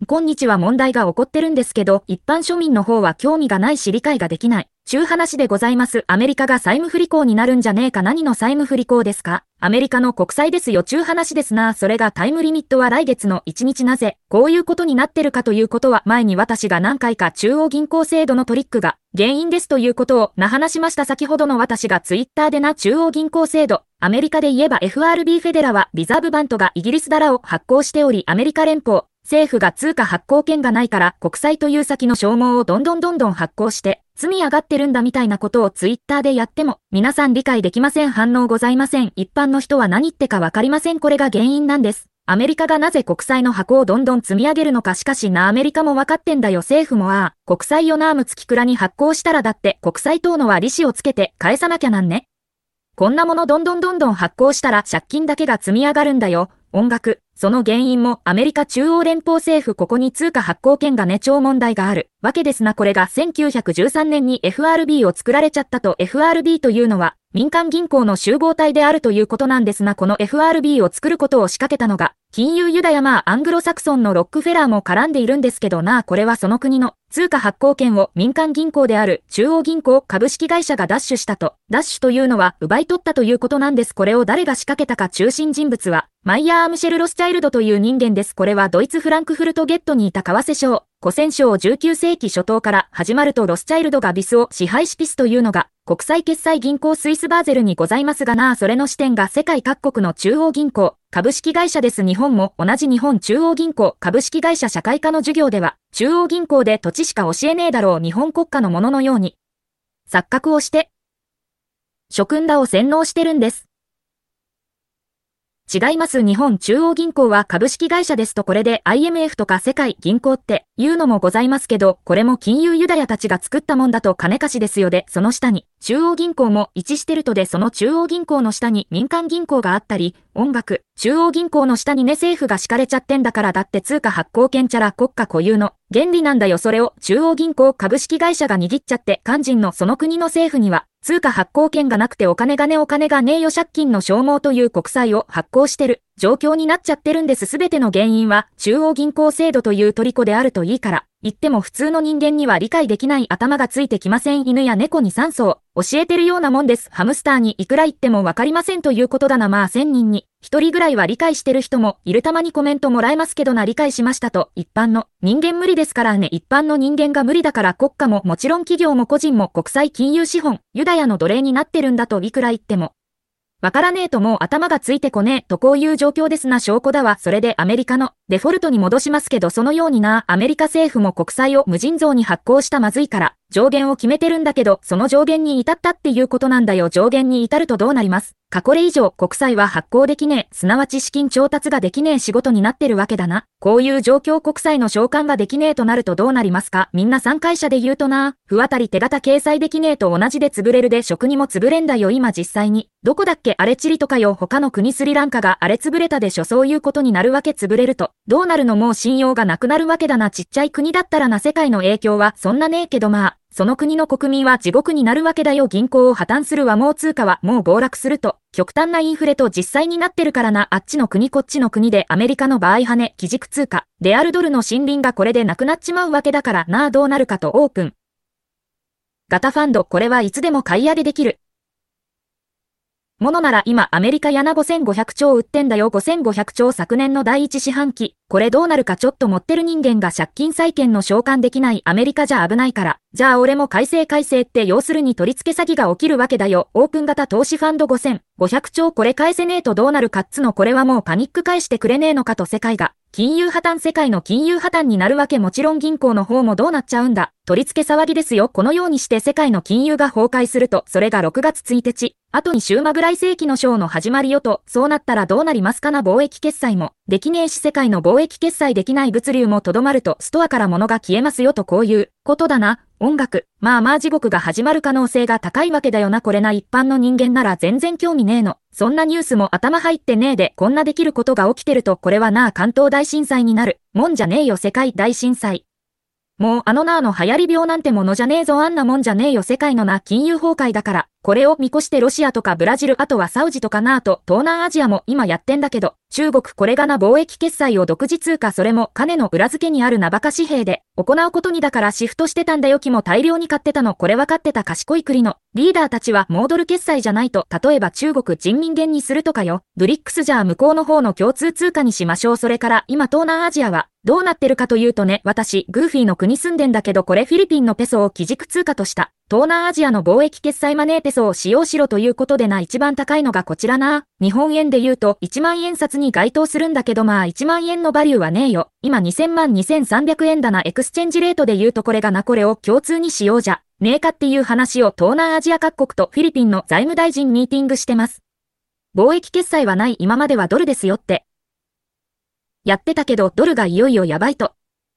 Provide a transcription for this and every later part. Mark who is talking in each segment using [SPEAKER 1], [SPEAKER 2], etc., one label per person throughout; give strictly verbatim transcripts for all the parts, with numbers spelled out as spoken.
[SPEAKER 1] 今日は問題が起こってるんですけど、一般庶民の方は興味がないし理解ができない。ちゅう話でございます。アメリカが債務不履行になるんじゃねえか。何の債務不履行ですか？アメリカの国債ですよ。ちゅう話ですな。それがタイムリミットは来月のいちにち。なぜこういうことになってるかということは、前に私が何回か中央銀行制度のトリックが原因ですということをな話しました。先ほどの私がツイッターでな中央銀行制度、アメリカで言えば エフアールビー フェデラはリザーブバントがイギリスダラを発行しており、アメリカ連邦政府が通貨発行権がないから国債という先の消耗をどんどんどんどん発行して積み上がってるんだみたいなことをツイッターでやっても皆さん理解できません。反応ございません。一般の人は何言ってかわかりません。これが原因なんです。アメリカがなぜ国債の箱をどんどん積み上げるのか。しかしな、アメリカもわかってんだよ。政府もああ国債をなあむ月くらに発行したらだって国債等のは利子をつけて返さなきゃなんね。こんなものどんどんどんどん発行したら借金だけが積み上がるんだよ。音楽。その原因もアメリカ中央連邦政府ここに通貨発行権がね超問題があるわけですな。これがせんきゅうひゃくじゅうさんねんに エフアールビー を作られちゃったと。 エフアールビー というのは民間銀行の集合体であるということなんですな。この エフアールビー を作ることを仕掛けたのが金融ユダヤまあアングロサクソンのロックフェラーも絡んでいるんですけどなあ。これはその国の通貨発行権を民間銀行である中央銀行株式会社が奪取したと。奪取というのは奪い取ったということなんです。これを誰が仕掛けたか。中心人物はマイヤー・ムシェル・ロスチャイルドという人間です。これはドイツフランクフルトゲットにいた為替商、古銭商じゅうきゅうせいき初頭から始まるとロスチャイルドがビスを支配しピスというのが国際決済銀行スイスバーゼルにございますがなあ。それの支店が世界各国の中央銀行株式会社です。日本も同じ日本中央銀行株式会社社会科の授業では中央銀行で土地しか教えねえだろう日本国家のもののように錯覚をして諸君らを洗脳してるんです。違います。日本中央銀行は株式会社ですと。これで アイエムエフ とか世界銀行っていうのもございますけど、これも金融ユダヤたちが作ったもんだと金貸しですよ。で、その下に中央銀行も位置してると。で、その中央銀行の下に民間銀行があったり、音楽、中央銀行の下にね政府が敷かれちゃってんだから。だって通貨発行権ちゃら国家固有の原理なんだよ。それを中央銀行株式会社が握っちゃって肝心のその国の政府には通貨発行権がなくてお金がねお金がねえよ借金の消耗という国債を発行してる状況になっちゃってるんです。すべての原因は中央銀行制度という虜であるといいから言っても普通の人間には理解できない。頭がついてきません。犬や猫に酸素を教えてるようなもんです。ハムスターにいくら言ってもわかりませんということだな。まあせんにんにひとりぐらいは理解してる人もいる。たまにコメントもらえますけどな、理解しましたと。一般の人間無理ですからね。一般の人間が無理だから国家ももちろん企業も個人も国際金融資本ユダヤの奴隷になってるんだといくら言ってもわからねえともう頭がついてこねえとこういう状況ですな。証拠だわ。それでアメリカのデフォルトに戻しますけど、そのようにな、アメリカ政府も国債を無尽蔵に発行したまずいから上限を決めてるんだけど、その上限に至ったっていうことなんだよ。上限に至るとどうなりますか。これ以上国債は発行できねえ、すなわち資金調達ができねえ仕事になってるわけだな。こういう状況国債の償還ができねえとなるとどうなりますか。みんな参会者で言うとな、不渡り手形掲載できねえと同じで潰れるで、食にも潰れんだよ。今実際にどこだっけあれチリとかよ、他の国スリランカがあれ潰れたでしょ。そういうことになるわけ。潰れるとどうなるの。もう信用がなくなるわけだな。ちっちゃい国だったらな、世界の影響はそんなねえけどまあその国の国民は地獄になるわけだよ。銀行を破綻するわ、もう通貨はもう暴落すると極端なインフレと実際になってるからな。あっちの国こっちの国でアメリカの場合跳ね基軸通貨レアルドルの森林がこれでなくなっちまうわけだからなあ。どうなるかと。オープン型ファンド、これはいつでも買い上げできるものなら今アメリカやなごせんごひゃくちょう売ってんだよ。ごせんごひゃくちょう昨年の第一四半期。これどうなるか。ちょっと持ってる人間が借金債権の償還できないアメリカじゃ危ないから。じゃあ俺も改正改正って要するに取り付け詐欺が起きるわけだよ。オープン型投資ファンドごせんごひゃくちょうこれ返せねえとどうなるかっつの。これはもうパニック返してくれねえのかと。世界が金融破綻、世界の金融破綻になるわけ。もちろん銀行の方もどうなっちゃうんだ。取り付け騒ぎですよ。このようにして世界の金融が崩壊すると、それがろくがつついたち、後に週間ぐらい世紀の章の始まりよと。そうなったらどうなりますかな。貿易決済もできねえし、世界の貿易決済できない物流もとどまるとストアから物が消えますよと。こういうことだな。音楽、まあまあ地獄が始まる可能性が高いわけだよな。これな、一般の人間なら全然興味ねえの。そんなニュースも頭入ってねえで、こんなできることが起きてると。これはな、関東大震災になるもんじゃねえよ。世界大震災。もうあのなあの流行り病なんてものじゃねえぞ。あんなもんじゃねえよ。世界のな金融崩壊だからこれを見越してロシアとかブラジル、あとはサウジとかなぁと、東南アジアも今やってんだけど、中国これがな貿易決済を独自通貨、それも金の裏付けにあるなバカ紙幣で行うことにだからシフトしてたんだよ。木も大量に買ってたの。これ分かってた賢い国のリーダーたちはモードル決済じゃないと、例えば中国人民元にするとかよ。ブリックスじゃあ向こうの方の共通通貨にしましょう。それから今東南アジアはどうなってるかというとね、私、グーフィーの国住んでんだけど、これフィリピンのペソを基軸通貨とした東南アジアの貿易決済マネーペソを使用しろということでな。一番高いのがこちらな。日本円で言うといちまん円札に該当するんだけど、まあいちまん円のバリューはねえよ。今にせんまんにせんさんびゃくえんだな。エクスチェンジレートで言うとこれがな。これを共通にしようじゃねえかっていう話を東南アジア各国とフィリピンの財務大臣ミーティングしてます。貿易決済はない。今まではドルですよってやってたけど、ドルがいよいよやばいと。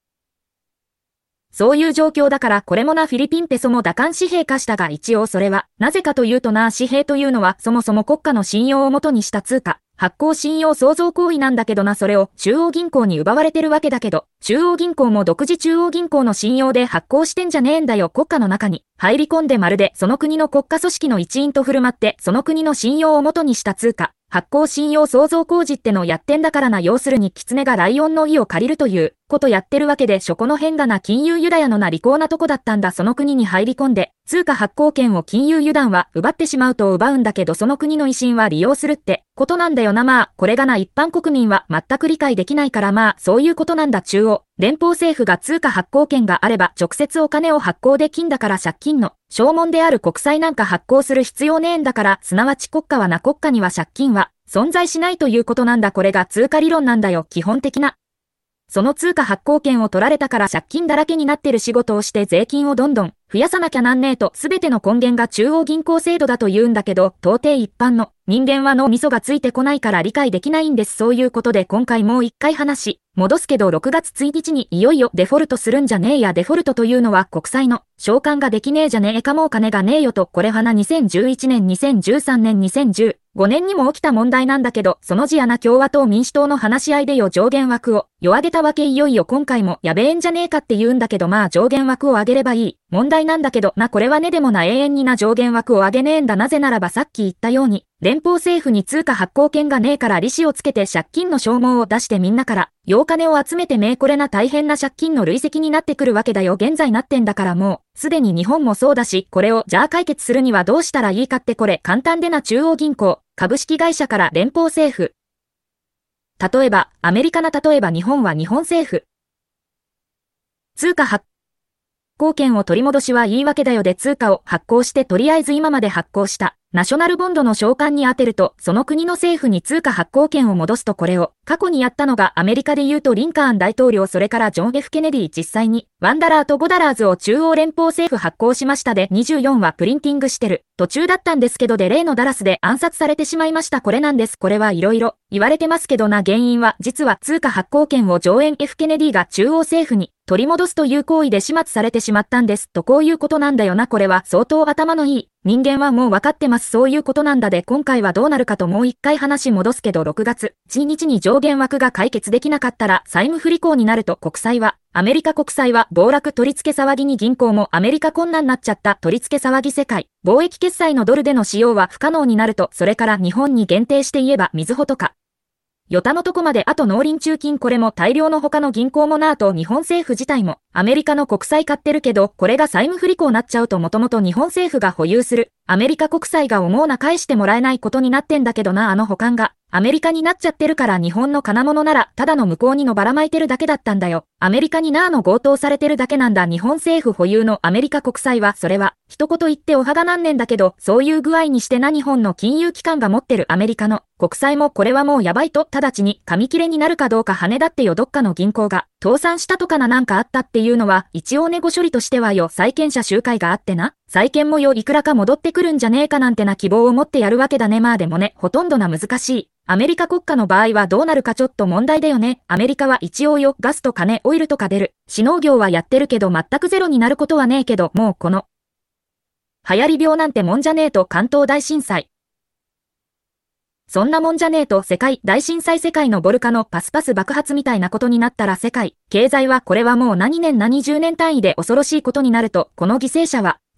[SPEAKER 1] そういう状況だから、これもな。フィリピンペソも打艦紙幣化したが、一応それはなぜかというとな、紙幣というのはそもそも国家の信用をもとにした通貨、発行信用創造行為なんだけどな。それを中央銀行に奪われてるわけだけど、中央銀行も独自中央銀行の信用で発行してんじゃねえんだよ。国家の中に入り込んでまるでその国の国家組織の一員と振る舞って、その国の信用をもとにした通貨、発行信用創造工事ってのやってんだからな。要するに狐がライオンの意を借りるということやってるわけで、そこの変がな。金融ユダヤのな利口なとこだったんだ。その国に入り込んで通貨発行権を金融油断は奪ってしまうと奪うんだけど、その国の威信は利用するってことなんだよな。まあこれがな、一般国民は全く理解できないから、まあそういうことなんだ。中央連邦政府が通貨発行権があれば直接お金を発行できんだから、借金の証文である国債なんか発行する必要ねえんだから、すなわち国家はな、国家には借金は存在しないということなんだ。これが通貨理論なんだよ。基本的な。その通貨発行権を取られたから借金だらけになってる。仕事をして税金をどんどん増やさなきゃなんねえと、すべての根源が中央銀行制度だと言うんだけど、到底一般の人間は脳みそがついてこないから理解できないんです。そういうことで今回もう一回話戻すけど、ろくがつついたちにいよいよデフォルトするんじゃねえや。デフォルトというのは国債の償還ができねえじゃねえか、もう金がねえよと。これはな、にせんじゅういちねん、にせんじゅうさんねん、にせんじゅうごねんにも起きた問題なんだけど、その字やな、共和党民主党の話し合いでよ、上限枠をよ上げたわけ。いよいよ今回もやべえんじゃねえかって言うんだけど、まあ上限枠を上げればいい問題なんだけどな。これはね、でもな、永遠にな上限枠を上げねえんだ。なぜならばさっき言ったように連邦政府に通貨発行権がねえから、利子をつけて借金の証文を出してみんなから洋金を集めてめえ、これな、大変な借金の累積になってくるわけだよ。現在なってんだから、もうすでに日本もそうだし、これをじゃあ解決するにはどうしたらいいかって、これ簡単でな。中央銀行、株式会社から連邦政府。例えばアメリカな、例えば日本は日本政府。通貨発行権を取り戻しは言い訳だよ。で通貨を発行して、とりあえず今まで発行したナショナルボンドの償還に充てると、その国の政府に通貨発行権を戻すと、これを過去にやったのがアメリカで言うとリンカーン大統領、それからジョン・ F ・ケネディ。実際にワンダラーとゴダラーズを中央連邦政府発行しました。でにじゅうよんはプリンティングしてる途中だったんですけど、で例のダラスで暗殺されてしまいました。これなんです。これはいろいろ言われてますけどな、原因は実は通貨発行権をジョン・ F ・ケネディが中央政府に取り戻すという行為で始末されてしまったんですと、こういうことなんだよな。これは相当頭のいい人間はもう分かってます。そういうことなんだ。で今回はどうなるかと、もう一回話戻すけど、ろくがつついたちに上限枠が解決できなかったら債務不履行になると。国債はアメリカ国債は暴落、取り付け騒ぎに銀行もアメリカ困難になっちゃった。取り付け騒ぎ、世界貿易決済のドルでの使用は不可能になると。それから日本に限定して言えばみずほとかヨタのとこまで、あと農林中金、これも大量の他の銀行もなぁと、日本政府自体もアメリカの国債買ってるけど、これが債務不履行になっちゃうと、もともと日本政府が保有するアメリカ国債が思うな返してもらえないことになってんだけどな。あの保管がアメリカになっちゃってるから、日本の金物ならただの向こうにのばらまいてるだけだったんだよ。アメリカになーの強盗されてるだけなんだ。日本政府保有のアメリカ国債は、それは一言言っておはがなんねんだけど、そういう具合にしてな、日本の金融機関が持ってるアメリカの国債もこれはもうやばいと。直ちに紙切れになるかどうか羽だってよ。どっかの銀行が倒産したとかな、なんかあったっていうのは一応ネゴ処理としてはよ、債権者集会があってな、債権もよいくらか戻ってくるんじゃねえかなんてな希望を持ってやるわけだね。まあでもね、ほとんどな難しいアメリカ国家の場合はどうなるかちょっと問題だよね。アメリカは一応よ、ガスと金、オイルとか出るし農業はやってるけど、全くゼロになることはねえけど、もうこの流行り病なんてもんじゃねえと。関東大震災そんなもんじゃねえと。世界大震災、世界のボルカノパスパス爆発みたいなことになったら、世界経済はこれはもう何年何十年単位で恐ろしいことになると。この犠牲者は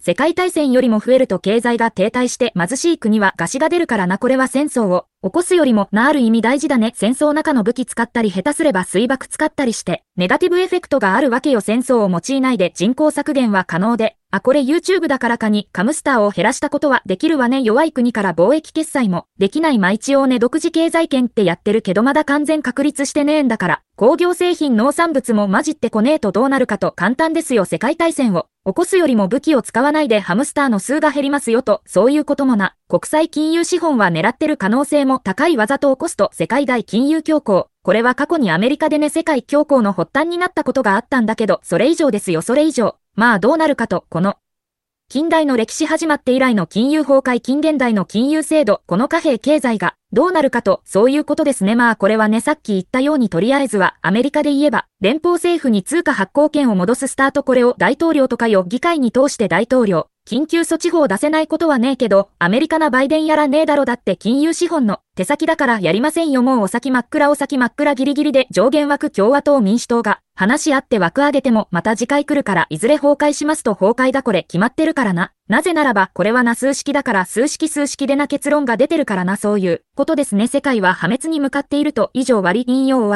[SPEAKER 1] 世界大戦よりも増えると経済が停滞して貧しい国は餓死が出るからな。これは戦争を起こすよりもなある意味大事だね。戦争中の武器使ったり下手すれば水爆使ったりしてネガティブエフェクトがあるわけよ。戦争を用いないで人口削減は可能で、あ、これ YouTube だからかにカムスターを減らしたことはできるわね。弱い国から貿易決済もできない。まあ一応ね独自経済圏ってやってるけどまだ完全確立してねえんだから、工業製品農産物も混じってこねえとどうなるかと簡単ですよ。世界大戦を起こすよりも武器を使わないでハムスターの数が減りますよと、そういうこともな。国際金融資本は狙ってる可能性も高い。わざと起こすと世界大金融恐慌。これは過去にアメリカでね世界恐慌の発端になったことがあったんだけど、それ以上ですよ。それ以上。まあどうなるかと、この近代の歴史始まって以来の金融崩壊、近現代の金融制度、この貨幣経済がどうなるかと、そういうことですね。まあこれはねさっき言ったようにとりあえずはアメリカで言えば連邦政府に通貨発行権を戻すスタート。これを大統領とかよ議会に通して大統領緊急措置法を出せないことはねえけど、アメリカなバイデンやらねえだろ。だって金融資本の手先だからやりませんよ。もうお先真っ暗お先真っ暗ギリギリで上限枠共和党民主党が話し合って枠上げてもまた次回来るからいずれ崩壊しますと。崩壊だこれ決まってるからな。なぜならばこれはな数式だから数式数式でな結論が出てるからな。そういうことですね。世界は破滅に向かっていると。以上割引用終わり。